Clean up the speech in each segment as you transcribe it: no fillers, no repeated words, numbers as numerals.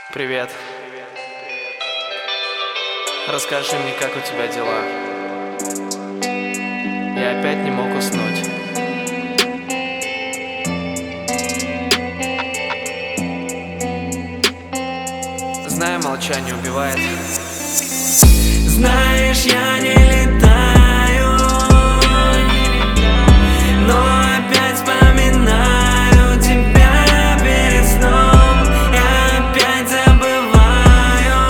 Привет. Расскажи мне, как у тебя дела? Я опять не мог уснуть. Знаю, молчание убивает. Знаешь, я не летаю, но опять вспоминаю тебя перед сном. Я опять забываю,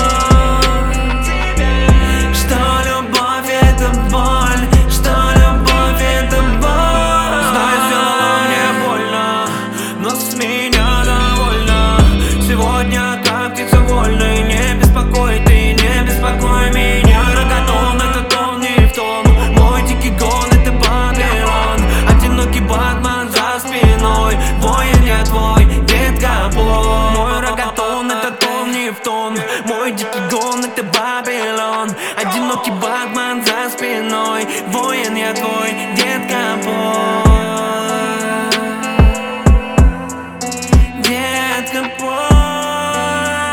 что любовь это боль, что любовь это боль. Знаю, сделала мне больно, но с меня довольна. Сегодня как птица вольная, не беспокой ты, не беспокой меня. Мой дикий гон, это Вавилон. Одинокий Батман за спиной. Воин я твой, детка, пой. Детка, пой.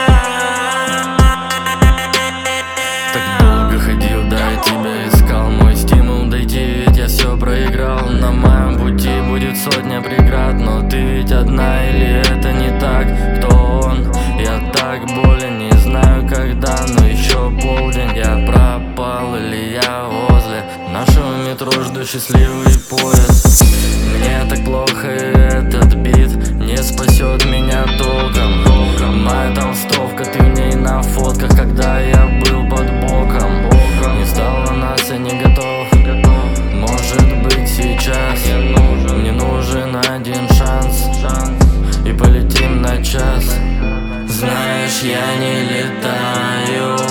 Так долго ходил, да, я тебя искал. Мой стимул дойти, ведь я все проиграл. На моем пути будет сотня преград, но ты ведь одна, или это не так? Кто он? Я так болен, не знаю когда, но еще полдень. Я пропал или я возле нашего метро, жду счастливый поезд. Мне так плохо, и этот бит не спасет меня толком. Моя толстовка, ты в ней на фотках, когда я был под боком. Не стало нас, я не готов. Может быть сейчас мне нужен один шанс, и полетим на час. Знаешь, я не летаю,